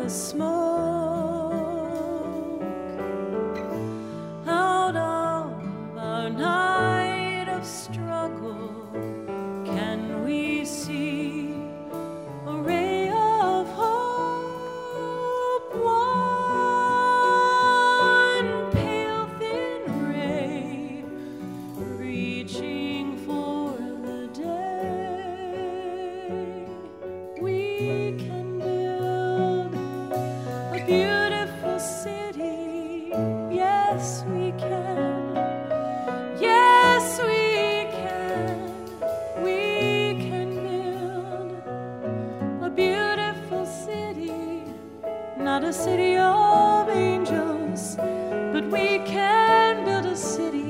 the smoke. Out of our night of struggle, can we see a ray of hope? One pale thin ray reaching for the day. We can build a beautiful city. Yes, we can. Yes, we can. We can build a beautiful city. Not a city of angels, but we can build a city